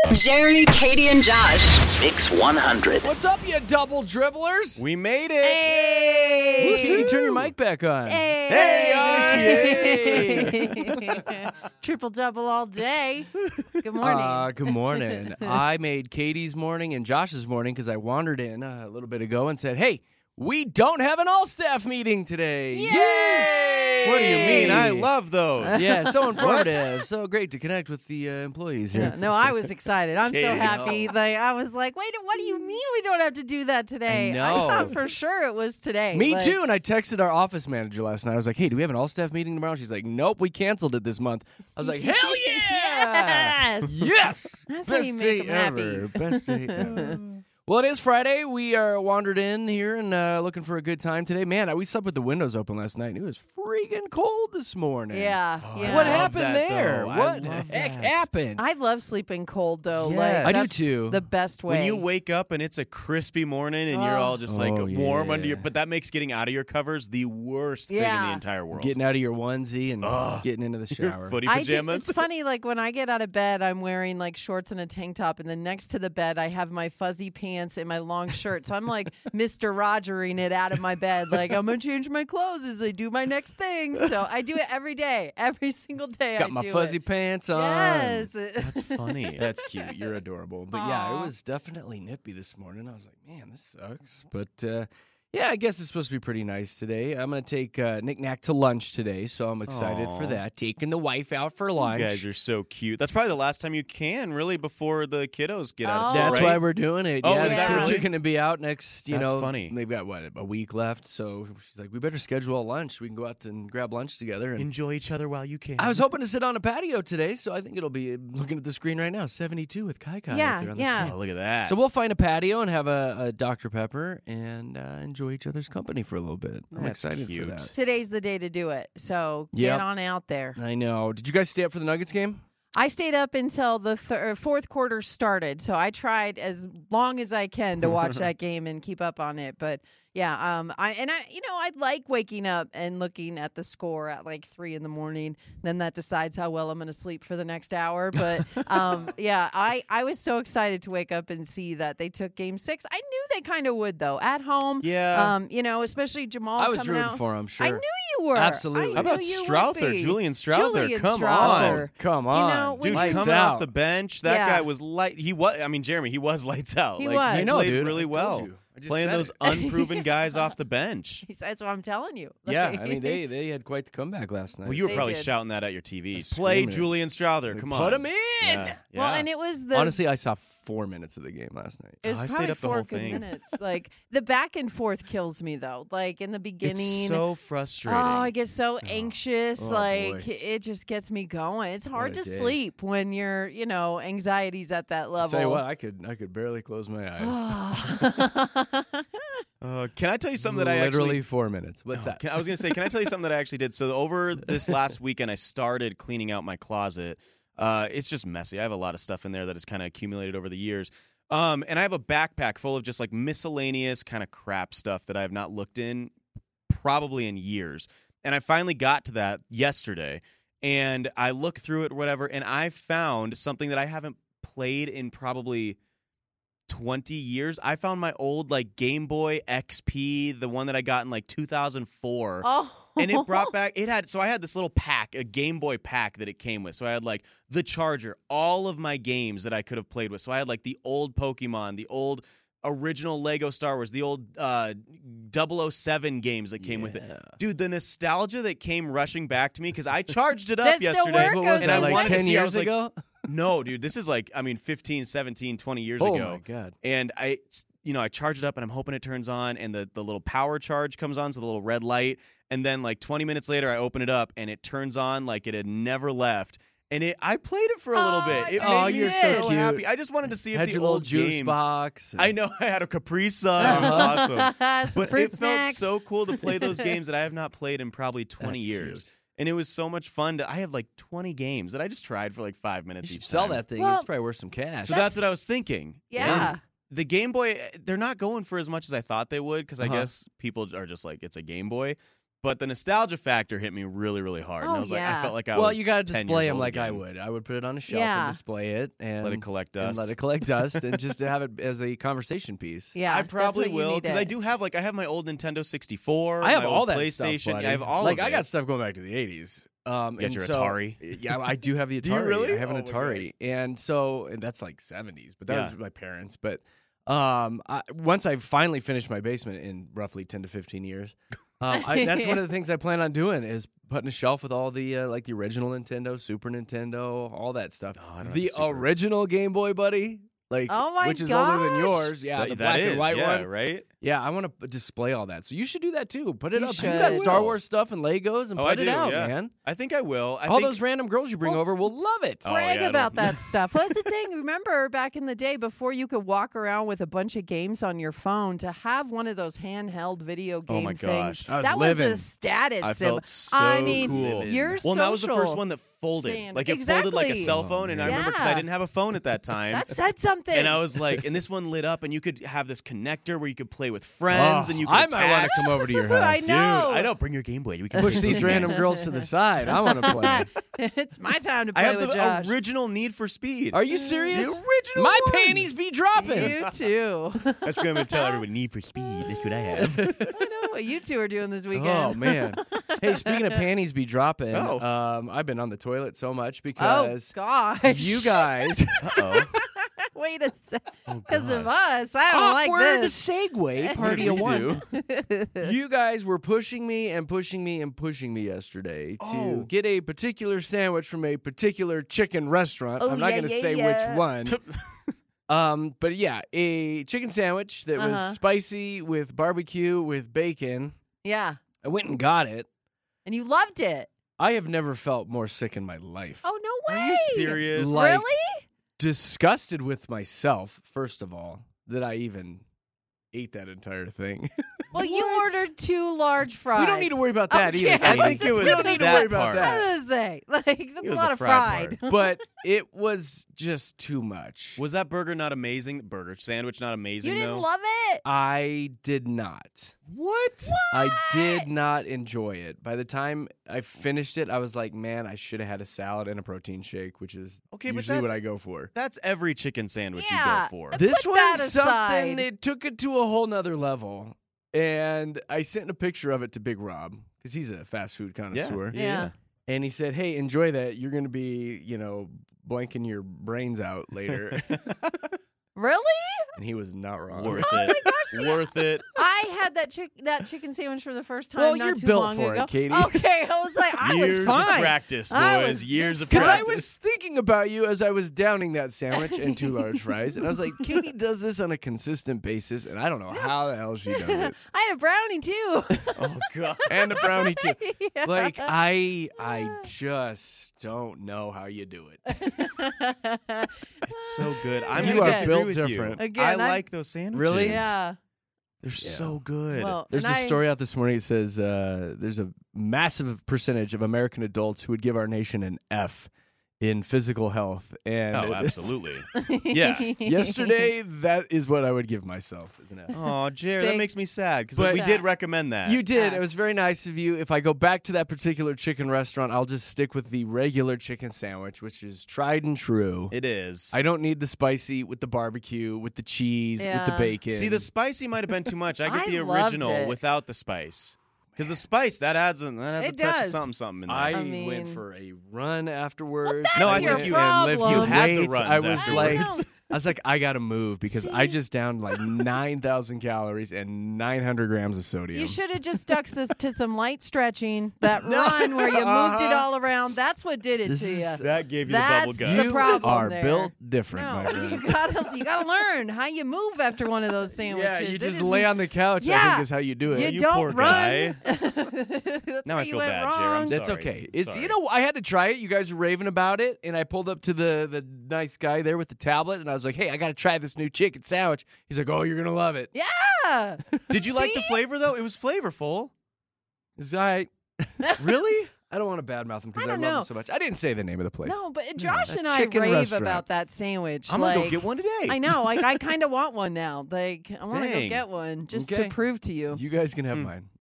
Jeremy, Katie, and Josh. Mix 100. What's up, you double dribblers? We made it. Ooh, Katie, turn your mic back on. Triple double all day. Good morning. Good morning. I made Katie's morning and Josh's morning because I wandered in a little bit ago and said, hey, we don't have an all-staff meeting today. Yay! What do you mean? I love those. Yeah, so informative. So great to connect with the employees here. No, I was excited. I'm so Katie. happy. I was like, wait, what do you mean we don't have to do that today? I know. I thought for sure it was today. Me Like, too, and I texted our office manager last night. I was like, hey, do we have an all-staff meeting tomorrow? She's like, nope, we canceled it this month. I was like, hell yeah! Yes! Yes! That's how you Best make day 'em happy. ever. Best day ever. Well, it is Friday. We are wandered in here and looking for a good time today. Man, we slept with the windows open last night, and it was freaking cold this morning. Yeah. yeah. What I love happened that, there? though. I What the love heck that. happened? I love sleeping cold, though. Yes. Like, I do that's too. The best way. When you wake up and it's a crispy morning and you're all just like Oh, warm under yeah. your, but that makes getting out of your covers the worst thing in the Yeah. entire world. Getting out of your onesie and getting into the shower. Footy I do, pajamas. it's funny, like when I get out of bed, I'm wearing like shorts and a tank top, and then next to the bed, I have my fuzzy pants and my long shirt. So I'm like Mr. Rogering it out of my bed, like I'm gonna change my clothes as I do my next thing. So I do it every day, every single day. Got I my do fuzzy it. pants on. Yes. That's funny. That's cute. You're adorable. But yeah, it Aw. was definitely nippy this morning. I was like, man, this sucks. But yeah, I guess it's supposed to be pretty nice today. I'm going to take Nick Knack to lunch today, so I'm excited for Aw. that. Taking the wife out for lunch. You guys are so cute. That's probably the last time you can, really, before the kiddos get out of Oh. school, That's right? why we're doing it. Oh, yeah, is the that kids really? are going to be out next, That's funny. They've got, a week left. So she's like, we better schedule a lunch. We can go out and grab lunch together. And Enjoy each other while you can. I was hoping to sit on a patio today, so I think it'll be looking at the screen right now, 72 with Kai Kai. Yeah, up there on the yeah. screen. Oh, look at that. So we'll find a patio and have a Dr. Pepper and enjoy each other's company for a little bit. I'm That's excited cute. for that. Today's the day to do it. So get Yep. on out there. I know. Did you guys stay up for the Nuggets game? I stayed up until the fourth quarter started, so I tried as long as I can to watch that game and keep up on it. But yeah, I like waking up and looking at the score at like 3 a.m. Then that decides how well I'm going to sleep for the next hour. But yeah, I was so excited to wake up and see that they took Game 6. I knew they kind of would though at home. Yeah. Especially Jamal. I was coming rooting out. for him, sure. I knew you were. Absolutely. I How about knew you would Strouthers? be. Julian Strouthers. Julian Come Strouthers. on. Come on. know, when Dude, Lights coming out. off the bench, that Yeah. guy was light. Jeremy, he was lights out. He like, was. He I know, played dude. really I told well. you. I just Playing said those it. unproven guys off the bench. That's what I'm telling you. Yeah, I mean, they had quite the comeback last night. Well, you were They probably did. shouting that at your TV. I Play screamed it. Julian Strouthers. Come on. Put him in. Yeah. Well, Yeah. and it was the Honestly, I saw 4 minutes of the game last night. it was I stayed probably up the 4 whole good thing. minutes. Like the back and forth kills me though. Like in the beginning, It's so frustrating. oh, I get so anxious. Oh, like boy. it just gets me going. It's hard What to a day. sleep when you're, anxiety's at that I'll level. tell you what, I could barely close my eyes. Can I tell you something that I Literally actually 4 minutes. What's that? I was going to say, can I tell you something that I actually did? So over this last weekend, I started cleaning out my closet. It's just messy. I have a lot of stuff in there that has kind of accumulated over the years. And I have a backpack full of just like miscellaneous kind of crap stuff that I have not looked in probably in years. And I finally got to that yesterday. And I looked through it or whatever, and I found something that I haven't played in probably 20 years. I found my old like Game Boy XP, the one that I got in like 2004. Oh. And it brought back, I had this little pack, a Game Boy pack that it came with. So I had like the charger, all of my games that I could have played with. So I had like the old Pokemon, the old original Lego Star Wars, the old 007 games that came with it. Dude, the nostalgia that came rushing back to me because I charged it up Does it still yesterday. work? What was And that, I like wanted to 10 see, I years was like, ago? No, dude, this is like, 15, 17, 20 years Oh, ago. my God. And I charge it up and I'm hoping it turns on and the little power charge comes on, so the little red light. And then like 20 minutes later, I open it up and it turns on like it had never left. And I played it for a little bit. It Oh, made me you're so so cute. happy. I just wanted to see if Had the your little old juice games. box. I know I had a Capri Sun. It was awesome. Some But fruit it felt snacks. so cool to play those games that I have not played in probably 20 That's years. cute. And it was so much fun. I have like 20 games that I just tried for like 5 minutes You each should sell time. that thing. Well, it's probably worth some cash. So that's what I was thinking. Yeah. And the Game Boy, they're not going for as much as I thought they would because I Uh-huh. guess people are just like, it's a Game Boy. But the nostalgia factor hit me really, really hard. And Oh, I was like, yeah. I felt like I Well, was you got to 10 display years them old like I again. would. I would put it on a shelf Yeah. and display it and Let it collect and dust. let it collect dust and just to have it as a conversation piece. Yeah, I that's probably what you will need because to- I do have I have my old Nintendo 64. I have my all old that PlayStation. stuff, buddy. I have all like of I it. got stuff going back to the 80s. You got and your so- Atari? Yeah, I do have the Atari. Do you really? I have an Oh, my Atari, and that's like 70s, but that Yeah. was my parents. But once I finally finished my basement in roughly 10 to 15 years, that's one of the things I plan on doing is putting a shelf with all the like the original Nintendo, Super Nintendo, all that stuff. Oh, I don't have the a Super. original Game Boy, buddy. Like, Oh my which is older than gosh. yours. Yeah, the that black is, and white yeah, one. right? Yeah, I want to display all that. So you should do that too. Put it You up. should. You got I Star will. Wars stuff and Legos and Oh, I put it do, out, yeah. man. I think I will. I All think those random girls you bring over will love it. Oh, brag yeah, about no. that stuff. Well, that's the thing. Remember back in the day before you could walk around with a bunch of games on your phone to have one of those handheld video game Oh my things. gosh. I was that living. was a status I symbol. felt so I mean, cool. your Well, that was the first social one that folded. stand. Like it folded like a Exactly. cell phone, and I remember because I Yeah. didn't have a phone at that time. that said something. And I was like, and this one lit up, and you could have this connector where you could play with friends, and you could I might want attach. to come over to your house. I know. Dude, I know. Bring your Game Boy. We can Push play these games. random girls to the side. I want to play. it's my time to I play have with the Josh. original Need for Speed. Are you serious? The original My one. panties be dropping. You too. That's what I'm going to tell everyone. Need for Speed. That's what I have. I know what you two are doing this weekend. Oh man! Hey, speaking of panties be dropping, Oh. I've been on the toilet so much Oh, because gosh. you guys Uh-oh. Wait a second. Oh, Because of God. us. I don't like awkward this. segue party of We one. do. You guys were pushing me and pushing me and pushing me yesterday to Oh. get a particular sandwich from a particular chicken restaurant. Oh, I'm not yeah, going to yeah, say yeah. which one. But yeah, a chicken sandwich that was Uh-huh. spicy with barbecue with bacon. Yeah. I went and got it. And you loved it. I have never felt more sick in my life. Oh, no way. Are you serious? Like- Really? Disgusted with myself, first of all, that I even ate that entire thing. Well, you ordered 2 large fries. We don't need to worry about that Okay, either. I Katie. think it was we don't need to that worry about part. I that. was going to say, like, that's was a lot the of fried fried. But it was just too much. Was that burger not amazing? Burger sandwich not amazing, You didn't though? love it? I did not. What? I did not enjoy it. By the time I finished it, I was like, man, I should have had a salad and a protein shake, which is Okay, but usually what that's- I go for. That's every chicken sandwich Yeah. you go for. This Put that was something, aside. it took it to a whole nother level. And I sent a picture of it to Big Rob because he's a fast food connoisseur. Yeah. And he said, hey, enjoy that. You're going to be, blanking your brains out later. Really? And he was not wrong. Worth it. see, Worth it. I had that chicken sandwich for the first time Well, not you're too built long for it, ago. Katie. Okay, I was like, I Years was fine. of practice, I boys. was Years of Because practice. I was thinking about you as I was downing that sandwich and 2 large fries. And I was like, Katie does this on a consistent basis. And I don't know how the hell she does it. I had a brownie too. Oh, God. And a brownie, too. Yeah. Like, I just don't know how you do it. It's so good. I'm You going are to disagree built with different. you. Again, I I'm- like those sandwiches. Really? Yeah. They're so good. Well, There's and a story out this morning that says there's a massive percentage of American adults who would give our nation an F in physical health. And Oh, absolutely. Yeah. yesterday, that is what I would give myself as an F. Oh, Jared, that Big- makes me sad because But- we did recommend that. You did. F. It was very nice of you. If I go back to that particular chicken restaurant, I'll just stick with the regular chicken sandwich, which is tried and true. It is. I don't need the spicy with the barbecue, with the cheese, with the Yeah. bacon. See, the spicy might have been too much. I get I the loved original it. without the spice. Because the spice, that adds a It touch does. of something in there. I I went mean- for a run afterwards. that's No, I your think you- problem. and lifted You had the weights. runs I was afterwards. like, I was like, I gotta move because I See? just downed like 9,000 calories and 900 grams of sodium. You should have just stuck to some light stretching. That run where you moved it all around. That's what did it to you. that gave you That's the bubble gut. the problem are there. built different, my No, friend. you gotta learn how you move after one of those sandwiches. Yeah, you It just isn't- lay on the couch. I Yeah. think is how you do it. You You don't poor run. guy. That's Now where I you feel went bad, wrong. Jared. I'm That's sorry. okay. It's Sorry. I had to try it. You guys were raving about it, and I pulled up to the nice guy there with the tablet, and I was like, "Hey, I got to try this new chicken sandwich." He's like, "Oh, you're gonna love it." Yeah. Did you like the See? flavor, though? It was flavorful. It's all right. Really? I don't want to badmouth him because I I, don't love know. him so much. I didn't say the name of the place. No, but Josh that and I chicken rave restaurant. about that sandwich. I'm like, going to go get one today. I know. Like I kind of want one now. Like I want to go Dang. get one just Okay. to prove to you. You guys can have mine.